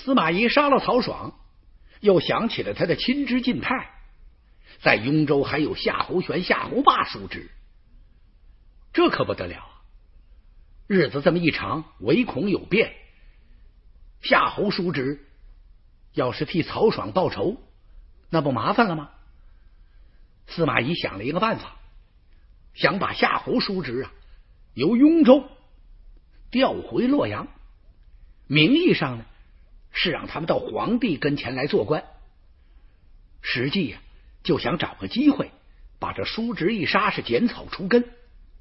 司马懿杀了曹爽，又想起了他的亲侄晋泰，在雍州还有夏侯玄、夏侯霸叔侄，这可不得了啊！日子这么一长，唯恐有变。夏侯叔侄要是替曹爽报仇，那不麻烦了吗？司马懿想了一个办法，想把夏侯叔侄由雍州调回洛阳，名义上呢是让他们到皇帝跟前来做官，实际就想找个机会把这叔侄一杀，是剪草除根。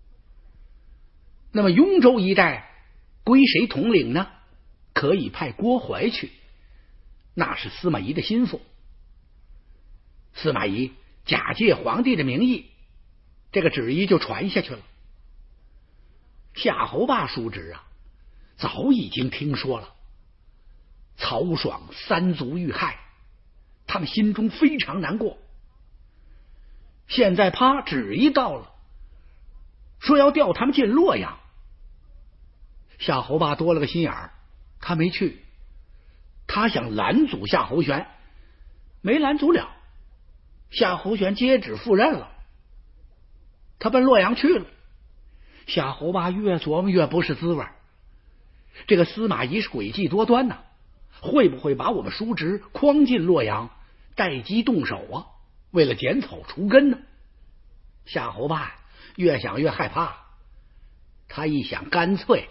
那么雍州一带归谁统领呢？可以派郭淮去，那是司马懿的心腹。司马懿假借皇帝的名义，这个旨意就传下去了。夏侯霸叔侄早已经听说了曹爽三族遇害，他们心中非常难过。现在啪，旨意到了，说要调他们进洛阳。夏侯霸多了个心眼儿，他没去，他想拦阻夏侯玄，没拦阻了。夏侯玄接旨赴任了，他奔洛阳去了。夏侯霸越琢磨越不是滋味，这个司马懿是诡计多端呐，会不会把我们叔侄诓进洛阳，待机动手啊？为了剪草除根呢？夏侯霸越想越害怕，他一想，干脆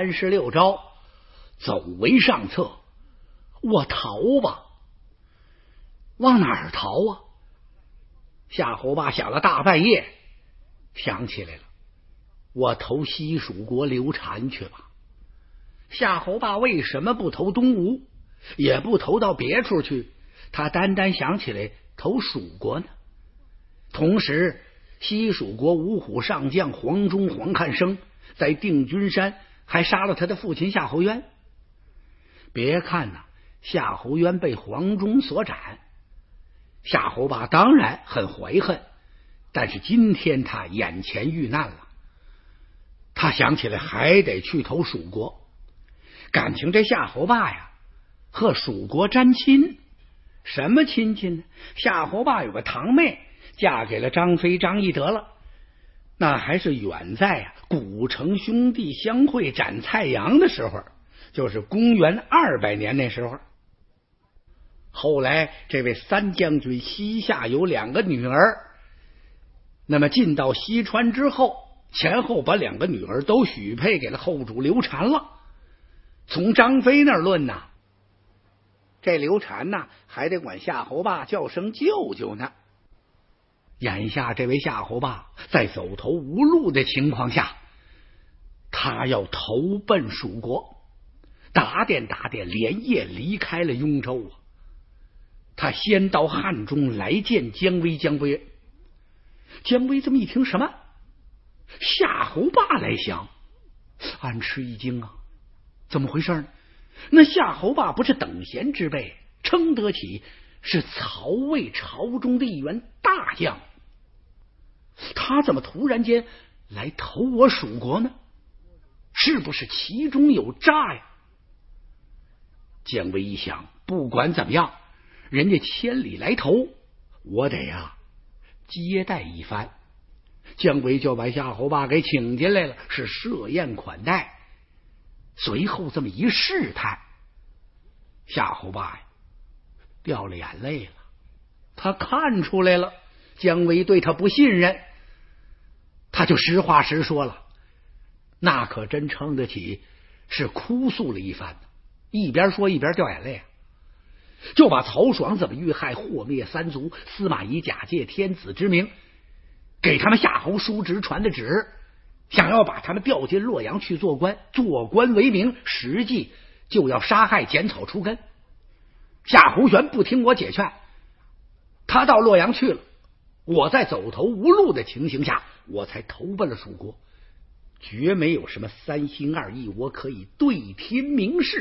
36招走为上策，我逃吧。往哪儿逃啊？夏侯霸想了大半夜，想起来了，我投西蜀国刘禅去吧。夏侯霸为什么不投东吴，也不投到别处去？他单单想起来投蜀国呢。同时西蜀国五虎上将黄忠、黄汉升在定军山还杀了他的父亲夏侯渊。别看夏侯渊被黄忠所斩，夏侯霸当然很怀恨，但是今天他眼前遇难了，他想起来还得去投蜀国。感情这夏侯霸和蜀国沾亲，什么亲戚呢？夏侯霸有个堂妹嫁给了张飞张翼德了，那还是远在古城兄弟相会斩蔡阳的时候，就是公元200年那时候。后来这位三将军膝下有2个女儿，那么进到西川之后，前后把2个女儿都许配给了后主刘禅了。从张飞那儿论这刘禅还得管夏侯霸叫声舅舅呢。眼下这位夏侯霸在走投无路的情况下，他要投奔蜀国，打点连夜离开了雍州他先到汉中来见姜维。姜维这么一听，什么夏侯霸来降，暗吃一惊怎么回事呢？那夏侯霸不是等闲之辈，称得起是曹魏朝中的一员大将，他怎么突然间来投我蜀国呢？是不是其中有诈呀？姜维一想，不管怎么样，人家千里来投，我得接待一番。姜维就把夏侯霸给请进来了，是设宴款待。随后这么一试探，夏侯霸掉了眼泪了。他看出来了姜维对他不信任，他就实话实说了，那可真称得起是哭诉了一番，一边说一边掉眼泪就把曹爽怎么遇害、祸灭三族，司马懿假借天子之名给他们夏侯叔侄传的旨，想要把他们调进洛阳去做官，做官为名，实际就要杀害、剪草除根。夏侯玄不听我解劝，他到洛阳去了，我在走投无路的情形下，我才投奔了蜀国，绝没有什么三心二意，我可以对天明誓。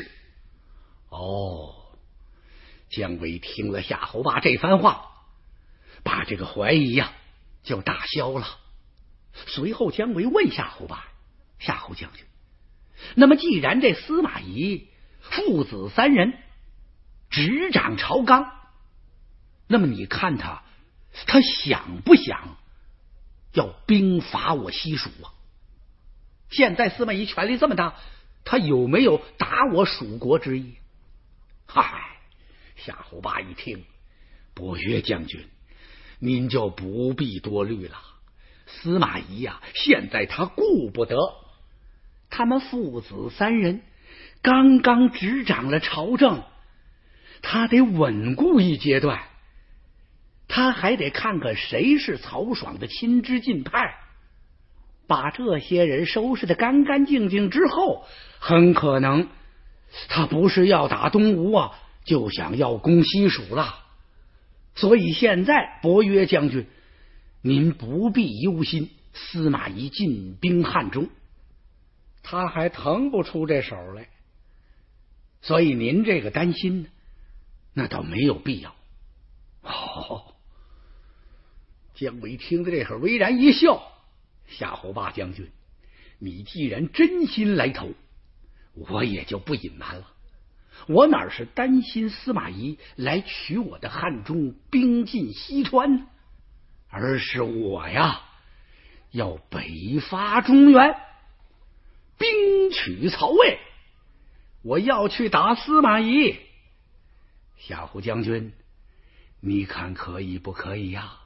姜维听了夏侯霸这番话，把这个怀疑就打消了。随后姜维问夏侯霸：夏侯将军，那么既然这司马懿父子3人执掌朝纲，那么你看他想不想要兵伐我西蜀啊？现在司马懿权力这么大，他有没有打我蜀国之意？嗨，夏侯霸一听，伯约将军，您就不必多虑了。司马懿呀，现在他顾不得，他们父子三人刚刚执掌了朝政，他得稳固一阶段，他还得看看谁是曹爽的亲支近派，把这些人收拾得干干净净之后，很可能他不是要打东吴啊，就想要攻西蜀了。所以现在伯约将军，您不必忧心司马懿进兵汉中，他还腾不出这手来，所以您这个担心呢，那倒没有必要。姜维听到这会儿微然一笑，夏侯霸将军，你既然真心来投，我也就不隐瞒了。我哪是担心司马懿来取我的汉中，兵进西川呢？而是我呀，要北伐中原，兵取曹魏，我要去打司马懿。夏侯将军，你看可以不可以呀？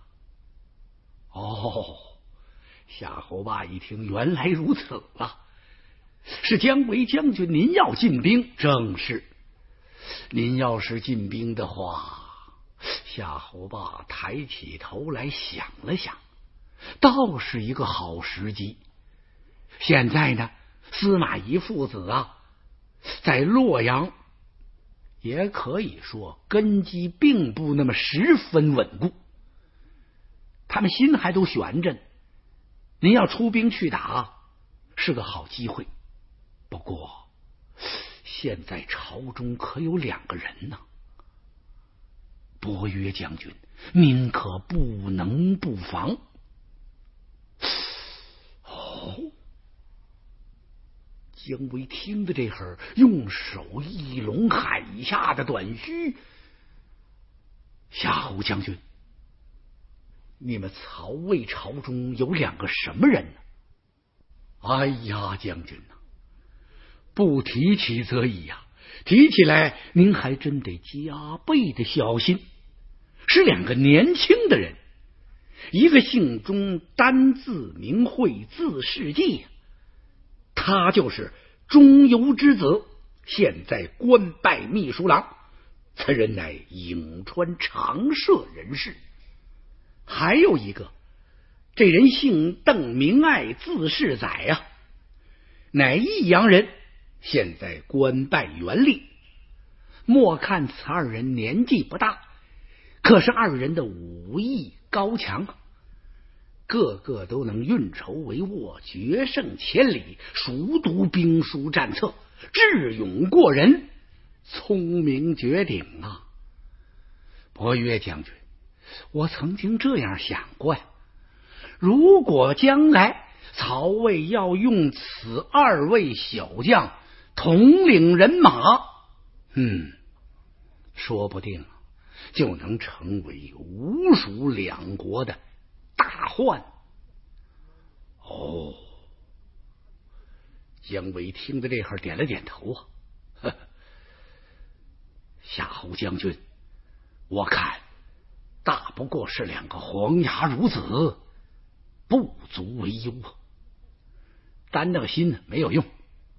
夏侯霸一听，原来如此啊！是姜维将军您要进兵？正是。您要是进兵的话，夏侯霸抬起头来想了想，倒是一个好时机。现在呢，司马懿父子啊，在洛阳也可以说根基并不那么十分稳固，他们心还都悬着呢。您要出兵去打，是个好机会。不过现在朝中可有2个人呢，伯约将军，您可不能不防。姜维听的这会儿，用手一拢海下的短须。夏侯将军，你们曹魏朝中有2个什么人呢？哎呀，将军呐，不提起则已呀，提起来您还真得加倍的小心。是2个年轻的人，一个姓钟，单字名讳，字世纪，他就是钟繇之子，现在官拜秘书郎，此人乃颍川长社人士。还有一个，这人姓邓，名爱，字世载啊，乃益阳人，现在官拜元吏。莫看此2人年纪不大，可是2人的武艺高强，个个都能运筹帷幄，决胜千里，熟读兵书战策，智勇过人，聪明绝顶啊！伯约将军，我曾经这样想过呀，如果将来曹魏要用此2位小将统领人马，说不定就能成为吴蜀2国的大患。姜维听的这会儿点了点头啊，夏侯将军，我看大不过是2个黄牙孺子，不足为忧啊，担那个心没有用。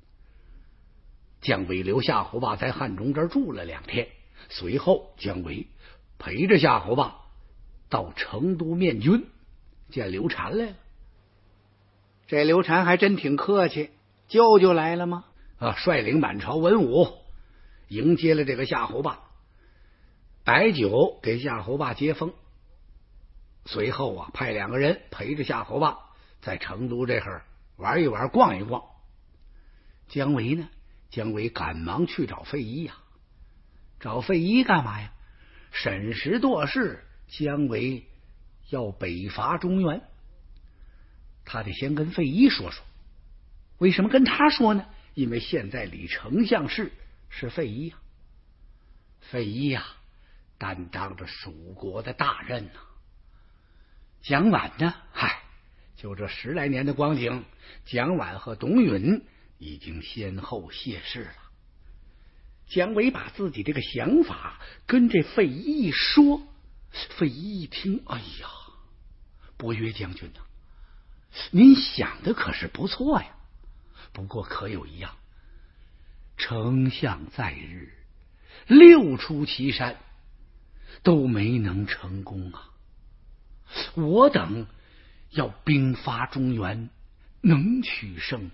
姜维留夏侯霸在汉中这儿住了2天，随后姜维陪着夏侯霸到成都面君，见刘禅来了。这刘禅还真挺客气，舅舅来了吗？率领满朝文武迎接了这个夏侯霸，摆酒给夏侯霸接风。随后派2个人陪着夏侯霸在成都这会儿玩一玩，逛一逛。姜维呢？姜维赶忙去找费祎呀。找费祎干嘛呀？审时度势，姜维要北伐中原，他得先跟费祎说说。为什么跟他说呢？因为现在李丞相是费祎啊。 费祎呀，担当着蜀国的大任呐。蒋琬呢，就这10来年的光景，蒋琬和董允已经先后谢世了。姜维把自己这个想法跟这费祎一说，费祎一听，哎呀，伯约将军呐，您想的可是不错呀，不过可有一样，丞相在日6出祁山都没能成功啊，我等要兵发中原，能取胜吗？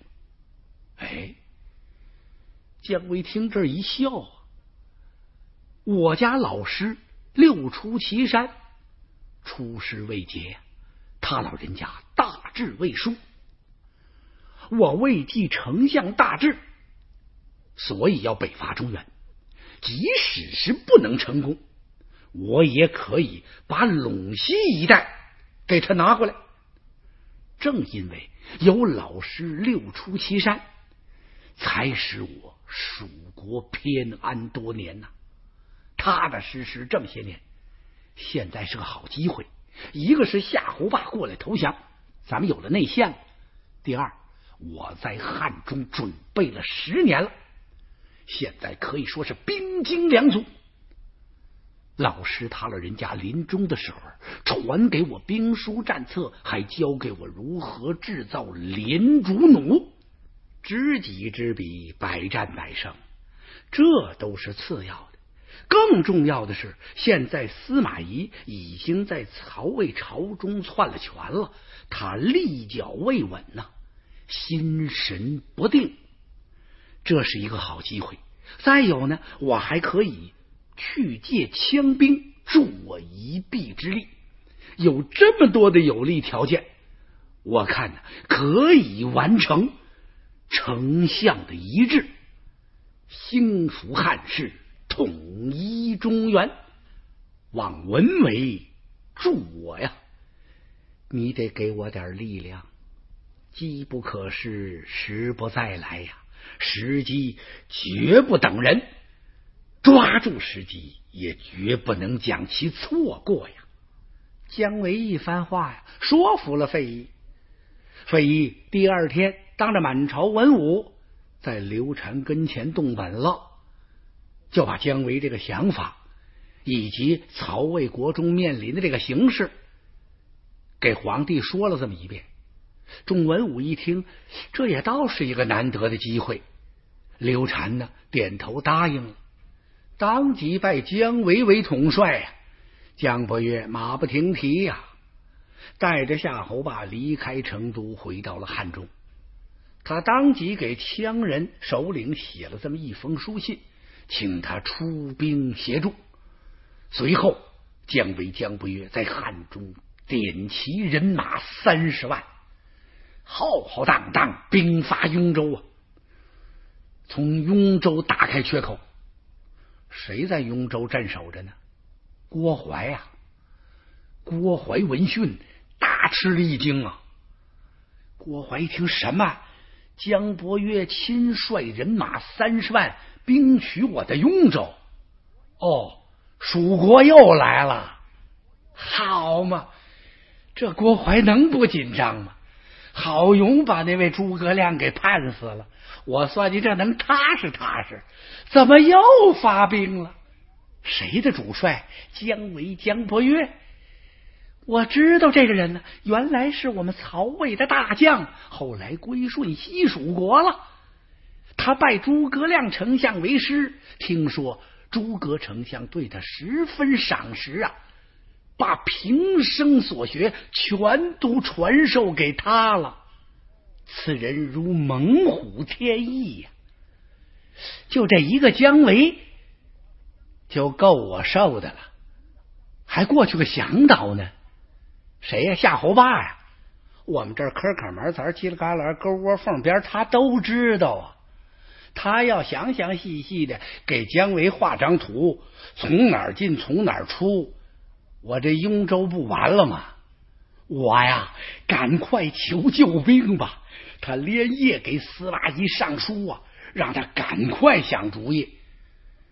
姜维听这一笑，我家老师6出祁山，出师未捷，他老人家大志未述，我为继丞相大志，所以要北伐中原，即使是不能成功，我也可以把陇西一带给他拿过来。正因为有老师6出祁山，才使我蜀国偏安多年呐。踏踏实实这么些年，现在是个好机会。一个是夏侯霸过来投降，咱们有了内线了；第二，我在汉中准备了10年了，现在可以说是兵精粮足。老师他老人家临终的时候传给我兵书战策，还教给我如何制造连竹弩，知己知彼，百战百胜，这都是次要的。更重要的是，现在司马懿已经在曹魏朝中篡了权了，他立脚未稳呐，心神不定，这是一个好机会。再有呢，我还可以去借羌兵，助我一臂之力。有这么多的有利条件，我看呢，可以完成丞相的遗志，兴复汉室，统一中原。望文为助我呀，你得给我点力量。机不可失，时不再来呀，时机绝不等人，抓住时机也绝不能将其错过呀。姜维一番话呀，说服了费祎。费祎第二天当着满朝文武在刘禅跟前动本了，就把姜维这个想法以及曹魏国中面临的这个形势给皇帝说了这么一遍。众文武一听，这也倒是一个难得的机会。刘禅呢，点头答应了，当即拜姜维为统帅呀。姜伯约马不停蹄呀，带着夏侯霸离开成都，回到了汉中。他当即给羌人首领写了这么一封书信，请他出兵协助。随后姜维、姜伯约在汉中点齐人马30万，浩浩荡荡兵发雍州啊！从雍州打开缺口，谁在雍州镇守着呢？郭淮呀！郭淮闻讯大吃了一惊啊！郭淮一听，什么？姜伯约亲率人马30万兵取我的雍州？哦，蜀国又来了！好嘛，这郭淮能不紧张吗？郝勇把那位诸葛亮给判死了，我算计这能踏实踏实，怎么又发兵了？谁的主帅？姜维、姜伯约。我知道这个人呢，原来是我们曹魏的大将，后来归顺西蜀国了。他拜诸葛亮丞相为师，听说诸葛丞相对他十分赏识啊，把平生所学全都传授给他了。此人如猛虎添翼呀！就这一个姜维就够我受的了，还过去个向导呢。谁呀？夏侯霸呀！我们这儿科坎门咱犄了旮旯沟窝缝边他都知道啊。他要详详细细的给姜维画张图，从哪儿进从哪儿出，我这雍州不完了吗？我呀，赶快求救兵吧！他连夜给司马懿上书啊，让他赶快想主意。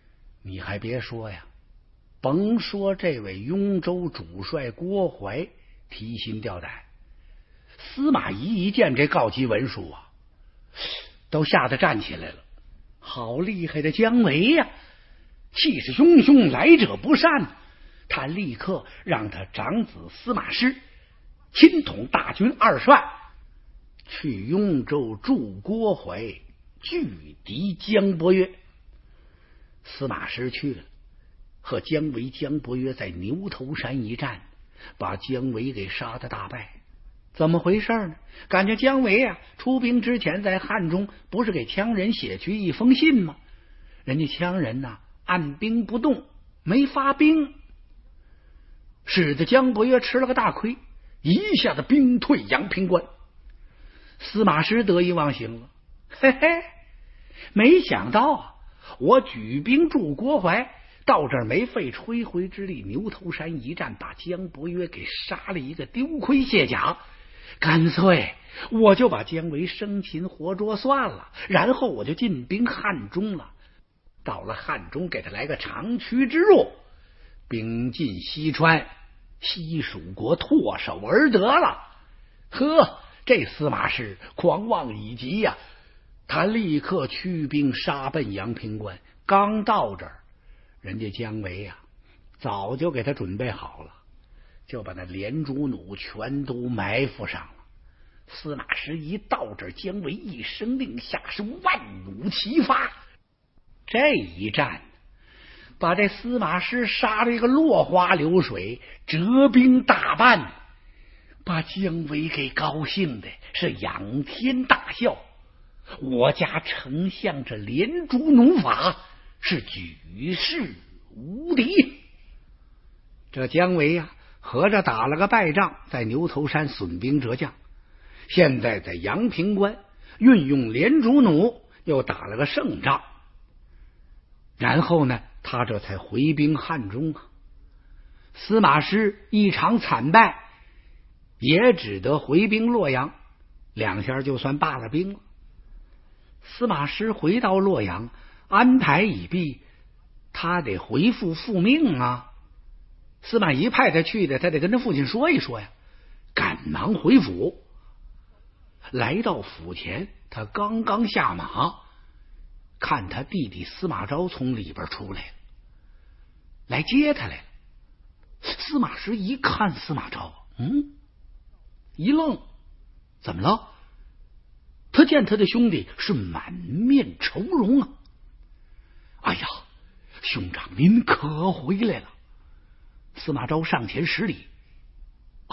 你还别说呀，甭说这位雍州主帅郭槐提心吊胆，司马懿一见这告急文书啊，都吓得站起来了。好厉害的姜维呀！气势汹汹，来者不善。他立刻让他长子司马师亲统大军20万，去雍州助郭槐拒敌姜伯约。司马师去了，和姜维、姜伯约在牛头山一战，把姜维给杀得大败。怎么回事呢？感觉姜维啊，出兵之前在汉中不是给羌人写去一封信吗？人家羌人呐，按兵不动，没发兵，使得姜伯约吃了个大亏，一下子兵退阳平关。司马师得意忘形了，嘿嘿，没想到啊，我举兵助郭槐，到这儿没费吹灰之力，牛头山一战把姜伯约给杀了一个丢盔卸甲。干脆我就把姜维生擒活捉算了，然后我就进兵汉中了。到了汉中，给他来个长驱直入，兵进西川，西蜀国唾手而得了。呵，这司马师狂妄已极呀！他立刻驱兵杀奔阳平关。刚到这儿，人家姜维呀，早就给他准备好了，就把那连珠弩全都埋伏上了。司马师一到这儿，姜维一声令下，是万弩齐发。这一战把这司马师杀了一个落花流水，折兵大半，把姜维给高兴的是仰天大笑。我家丞相这连珠弩法是举世无敌。这姜维呀，合着打了个败仗，在牛头山损兵折将，现在在阳平关运用连珠弩又打了个胜仗，然后呢，他这才回兵汉中啊。司马师一场惨败，也只得回兵洛阳，2下就算罢了兵了。司马师回到洛阳，安排已毕，他得回复复命啊。司马懿派他去的，他得跟他父亲说一说呀。赶忙回府，来到府前，他刚刚下马，看他弟弟司马昭从里边出来了，来接他来了。司马师一看司马昭，一愣，怎么了？他见他的兄弟是满面愁容啊！哎呀，兄长您可回来了！司马昭上前施礼。啊！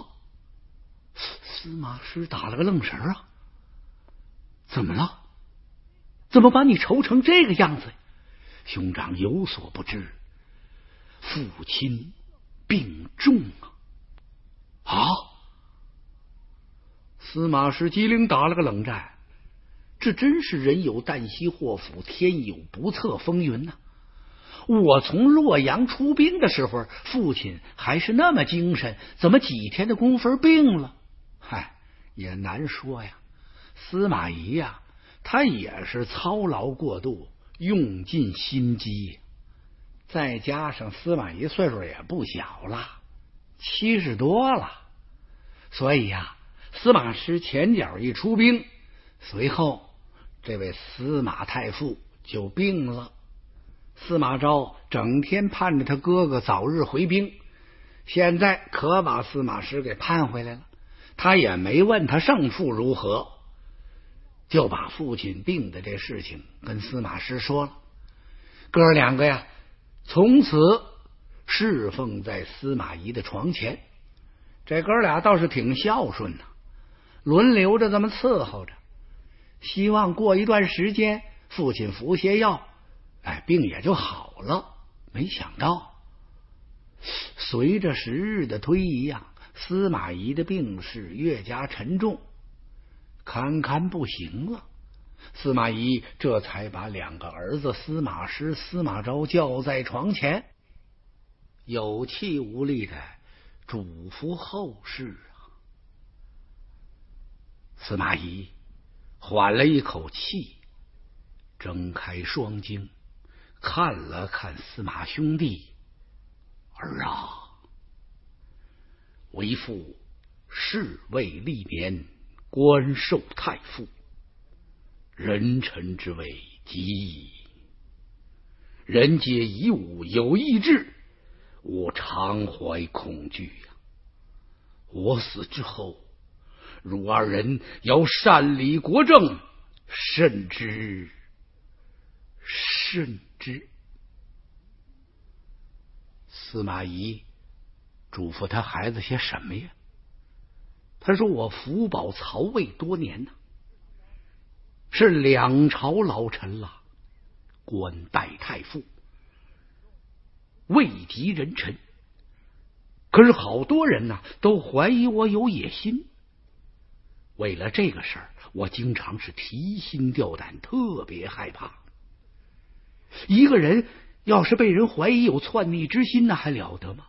司马师打了个愣神啊！怎么了？怎么把你愁成这个样子？兄长有所不知，父亲病重啊！司马师机灵打了个冷战，这真是人有旦夕祸福，天有不测风云呐！我从洛阳出兵的时候，父亲还是那么精神，怎么几天的功夫病了？嗨，也难说呀。司马懿呀，他也是操劳过度，用尽心机，再加上司马懿岁数也不小了，70多了，所以呀，司马师前脚一出兵，随后这位司马太傅就病了。司马昭整天盼着他哥哥早日回兵，现在可把司马师给盼回来了。他也没问他胜负如何，就把父亲病的这事情跟司马师说了。哥2个呀，从此侍奉在司马懿的床前。这哥俩倒是挺孝顺的，轮流着这么伺候着，希望过一段时间父亲服些药，病也就好了。没想到随着时日的推移呀，司马懿的病势越加沉重，堪堪不行了。司马懿这才把2个儿子司马师、司马昭叫在床前，有气无力的嘱咐后事啊。司马懿缓了一口气，睁开双睛， 看了看司马兄弟，儿啊，为父侍卫历年，官受太傅，人臣之位极矣。人皆以吾有意志，我常怀恐惧呀。我死之后，汝二人要善理国政，慎之。司马懿嘱咐他孩子些什么呀？他说：“我辅保曹魏多年呢，是两朝老臣了，官拜太傅，位极人臣。可是好多人呢，都怀疑我有野心。为了这个事儿，我经常是提心吊胆，特别害怕。一个人要是被人怀疑有篡逆之心，那还了得吗？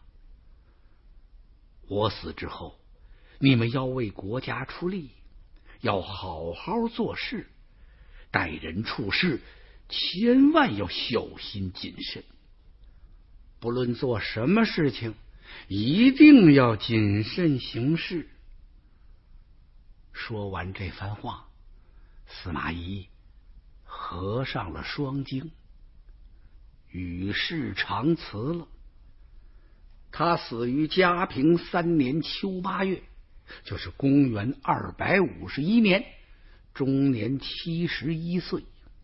我死之后，你们要为国家出力，要好好做事，待人处事千万要小心谨慎，不论做什么事情，一定要谨慎行事。”说完这番话，司马懿合上了双睛，与世长辞了。他死于嘉平3年秋8月，就是公元251年，终年71岁。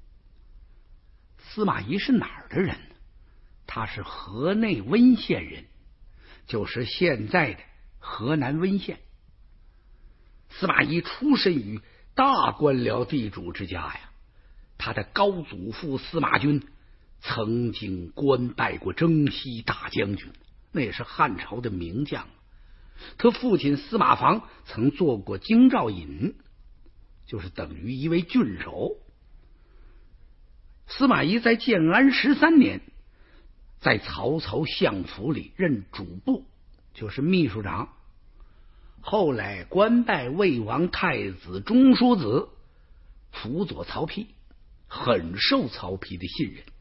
司马懿是哪儿的人呢？他是河内温县人，就是现在的河南温县。司马懿出身于大官僚地主之家呀，他的高祖父司马均曾经官拜过征西大将军，那也是汉朝的名将。他父亲司马防曾做过京兆尹，就是等于一位郡守。司马懿在建安13年，在曹操相府里任主簿，就是秘书长。后来官拜魏王太子中书子，辅佐曹丕，很受曹丕的信任。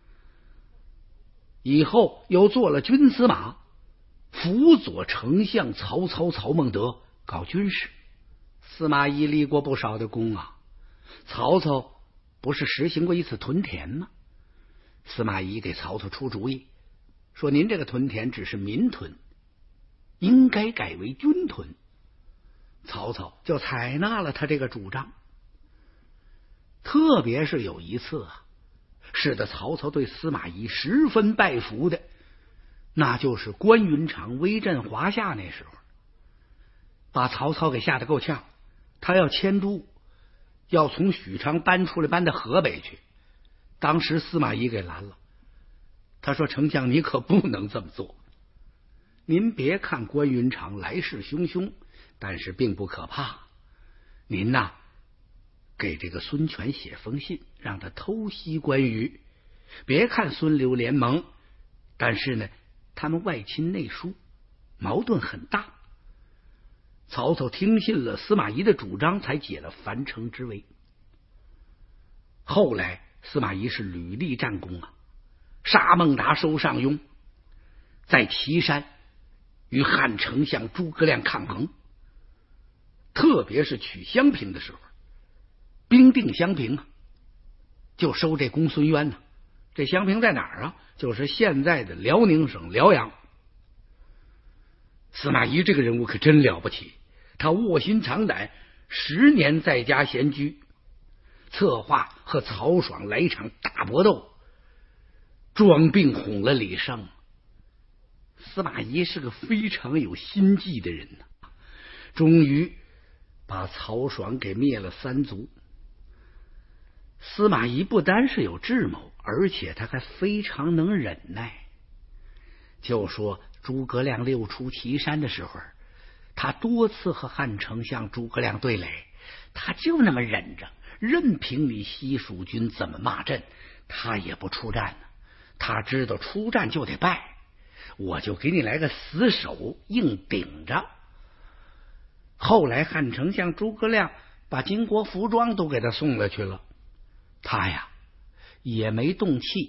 以后又做了军司马，辅佐丞相曹操、曹孟德搞军事。司马懿立过不少的功啊。曹操不是实行过一次屯田吗？司马懿给曹操出主意，说您这个屯田只是民屯，应该改为军屯。曹操就采纳了他这个主张。特别是有一次啊，使得曹操对司马懿十分拜服的，那就是关云长威震华夏那时候，把曹操给吓得够呛。他要迁都，要从许昌搬出来，搬到河北去。当时司马懿给拦了，他说：“丞相，你可不能这么做。您别看关云长来势汹汹，但是并不可怕。您呐，给这个孙权写封信，让他偷袭关羽。别看孙刘联盟，但是呢，他们外亲内疏，矛盾很大。”曹操听信了司马懿的主张，才解了樊城之围。后来司马懿是屡立战功啊，杀孟达，收上庸，在岐山与汉丞相诸葛亮抗衡，特别是取襄平的时候，兵定襄平啊，就收这公孙渊呢。这襄平在哪儿啊？就是现在的辽宁省辽阳。司马懿这个人物可真了不起，他卧薪尝胆，10年在家闲居，策划和曹爽来一场大搏斗，装病哄了李胜。司马懿是个非常有心计的人呢，终于把曹爽给灭了3族。司马懿不单是有智谋，而且他还非常能忍耐。就说诸葛亮溜出岐山的时候，他多次和汉丞相诸葛亮对垒，他就那么忍着，任凭你西蜀军怎么骂阵，他也不出战呢。他知道出战就得败，我就给你来个死守，硬顶着。后来汉丞相诸葛亮把金国服装都给他送了去了，他呀也没动气，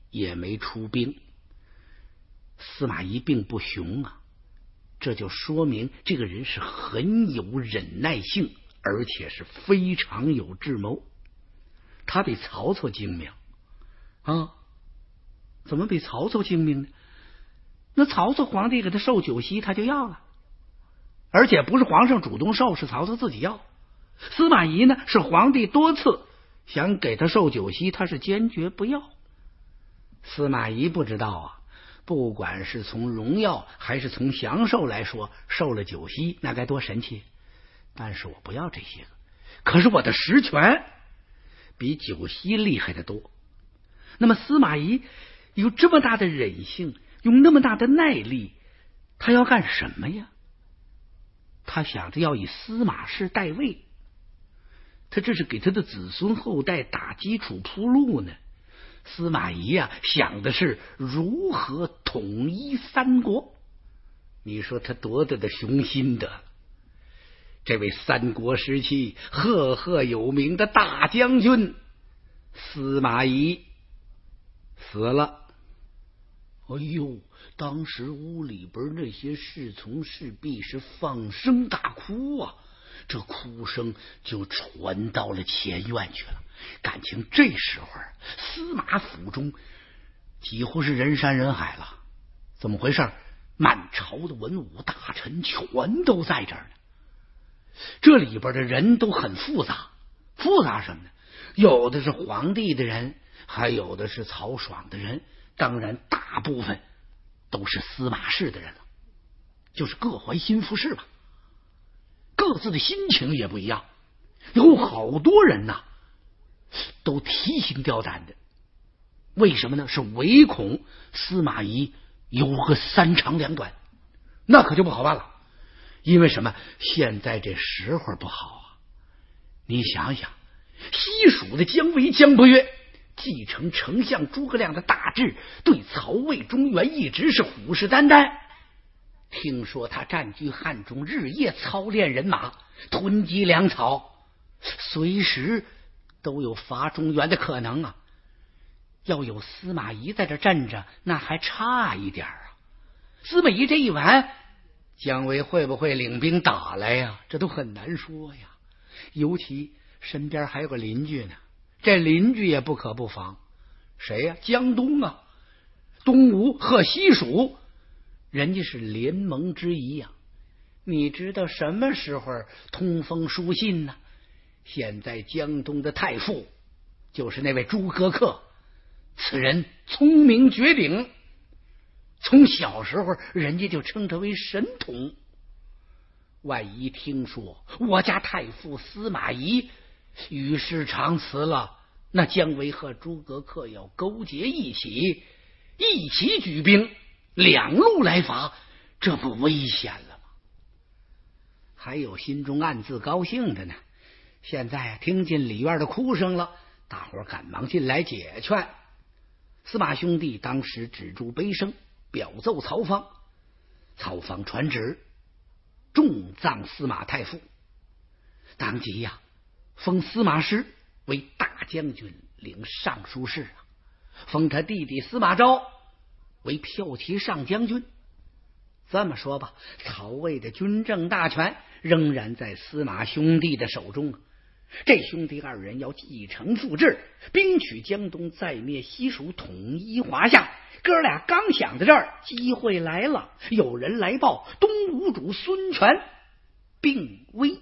也没出兵。司马懿并不雄啊，这就说明这个人是很有忍耐性，而且是非常有智谋。他比曹操精明啊！怎么比曹操精明呢？那曹操皇帝给他授酒席，他就要了，而且不是皇上主动授，是曹操自己要。司马懿呢，是皇帝多次想给他授酒席，他是坚决不要。司马懿不知道啊，不管是从荣耀还是从享受来说，受了酒席那该多神气。但是我不要这些个，可是我的实权比酒席厉害得多。那么司马懿有这么大的忍性，用那么大的耐力，他要干什么呀？他想着要以司马氏代魏，他这是给他的子孙后代打基础铺路呢。司马懿啊，想的是如何统一三国。你说他多大的雄心的！这位三国时期赫赫有名的大将军司马懿死了。哎呦，当时屋里边那些侍从侍婢是放声大哭啊，这哭声就传到了前院去了。感情这时候司马府中几乎是人山人海了。怎么回事？满朝的文武大臣全都在这儿呢。这里边的人都很复杂，复杂什么呢？有的是皇帝的人，还有的是曹爽的人，当然大部分都是司马氏的人了，就是各怀心腹事吧。各自的心情也不一样，有好多人呐都提心吊胆的。为什么呢？是唯恐司马懿有个三长两短，那可就不好办了。因为什么？现在这时候不好啊！你想想，西蜀的姜维、姜伯约继承丞相诸葛亮的大志，对曹魏中原一直是虎视眈眈。听说他占据汉中，日夜操练人马，囤积粮草，随时都有伐中原的可能啊！要有司马懿在这镇着，那还差一点啊！司马懿这一完，姜维会不会领兵打来呀？这都很难说呀。尤其身边还有个邻居呢，这邻居也不可不防。谁呀？江东啊，东吴和西蜀，人家是联盟之一呀。你知道什么时候通风书信呢？现在江东的太傅就是那位诸葛恪，此人聪明绝顶，从小时候人家就称他为神童。万一听说我家太傅司马懿与世长辞了，那姜维和诸葛恪要勾结一起举兵，两路来伐，这不危险了吗？还有心中暗自高兴的呢。现在听见里院的哭声了，大伙赶忙进来解劝。司马兄弟当时止住悲声，表奏曹芳。曹芳传旨重葬司马太傅，当即呀，封司马师为大将军，领尚书事啊，封他弟弟司马昭为骠骑上将军。这么说吧，曹魏的军政大权仍然在司马兄弟的手中啊。这兄弟二人要继承父志，兵取江东，再灭西蜀，统一华夏。哥俩刚想到这儿，机会来了，有人来报东吴主孙权病危。